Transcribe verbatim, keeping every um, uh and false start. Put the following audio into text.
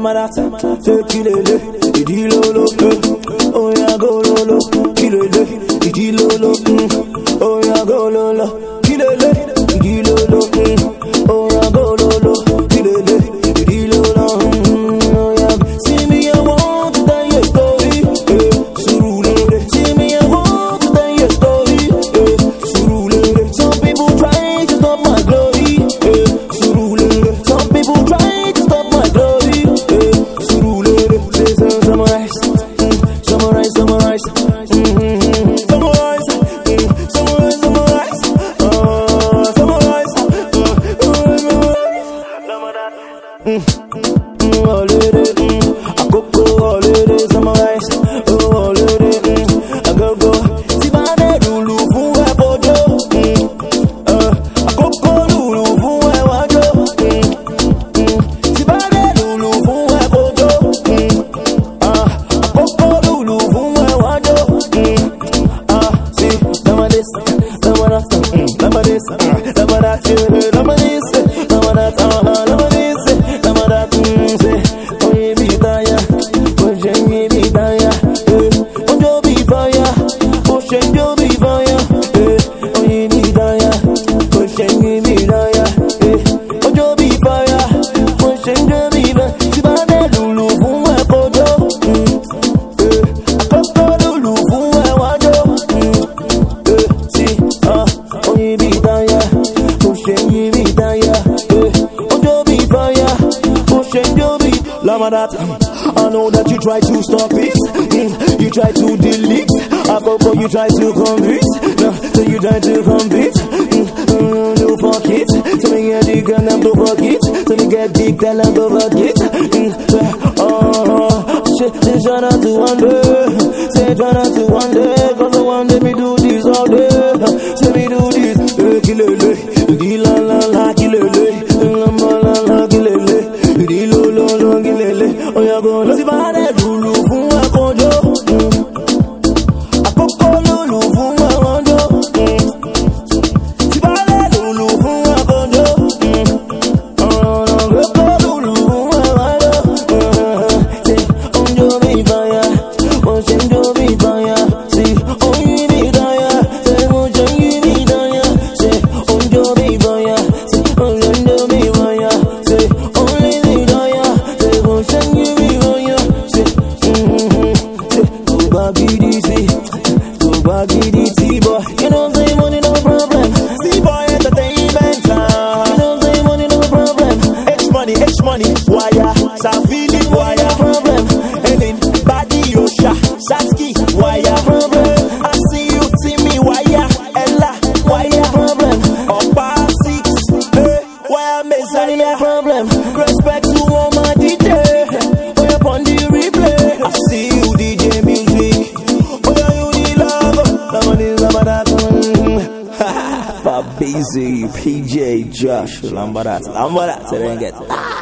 Lamadat, take it, Didi Lolo, oh yeah, go Lolo, kill it, Didi Lolo, oh yeah, go Lolo, kill it, Didi Lolo, oh yeah, go Lolo, kill it, Didi Lolo, oh yeah. See me, I want to tell your story, Surulere. See me, I want to tell your story, Surulere. Some people try to stop my glory, Surulere. Some people try to stop my glory, Surulere. Say some summarize, summarize, summarize, mm-hmm. summarize, mm, summarize, summarize, uh, summarize, uh, mm, mm, holiday, mm, I go go holiday, summarize, oh holiday, mm, I go go. Si bade lulu fun e bojo, mm, uh, I go go lulu fun e wajo, mm, mm, si bade lulu fun e bojo, mm, uh, I go go lulu fun e wajo, mm, uh, see, lama this, lama that, mm, lama this, uh, lama that, yeah, lama this, lama that, uh, lama this, lama that, mm, say, oh yeah, be taya, oh yeah, be taya, eh, oh yo be fire, oh yeah, yo be fire, eh, oh yeah, be taya, oh yeah, be taya, eh, oh yo be fire, oh yeah, yo be fire. Si bade lulu fun e bojo, mm, eh, akoko lulu fun e wajo, mm, eh, si, ah, oh yeah, be taya, oh yeah, be taya, eh, oh yo be fire, oh yeah, yo be. Lamadat, I know that you try to stop it, mm, you try to delete, Akoko you try to convince, no, so you try to convince, mm, mm, no fuck it, so me get the gun and don't fuck it, so me get the gun and don't fuck it, mm, oh, shit, say try not to wonder, say try not to wonder, cause I want me do this all day, say me do this, eh, kilele, di la la la, kilele, la la la la, kilele, di lo lo lo, kilele, oh yeah go, lo si bade lulu fun e kojo, mm, akoko lulu fun e wajo, mm, si bade lulu fun e kojo, mm, oh no, akoko lulu fun e wajo, mm, say, oh yo be fire, oh say yo be fire, see, oh you be fire, say, oh you be fire, say, oh yo be fire, say, oh yo be fire, say, only be fire, say, oh you be fire, say, mm-hmm, say, go back easy, go back easy, boy, you know say money no problem, see boy entertainment, uh, you know say money no problem, H money, H money, wire, Savili, wire problem, Helen, body, Yosha, Saski, wire problem, I see you, see me, wire, Ella, wire problem, Opa six, eh, wire Messiah problem, respect to all my D J, oh yeah, on the replay, I see you D J music, oh yeah, you the love, somebody, Lamadat, mm, Fabizi, P J, Josh, Lamadat, Lamadat, I didn't get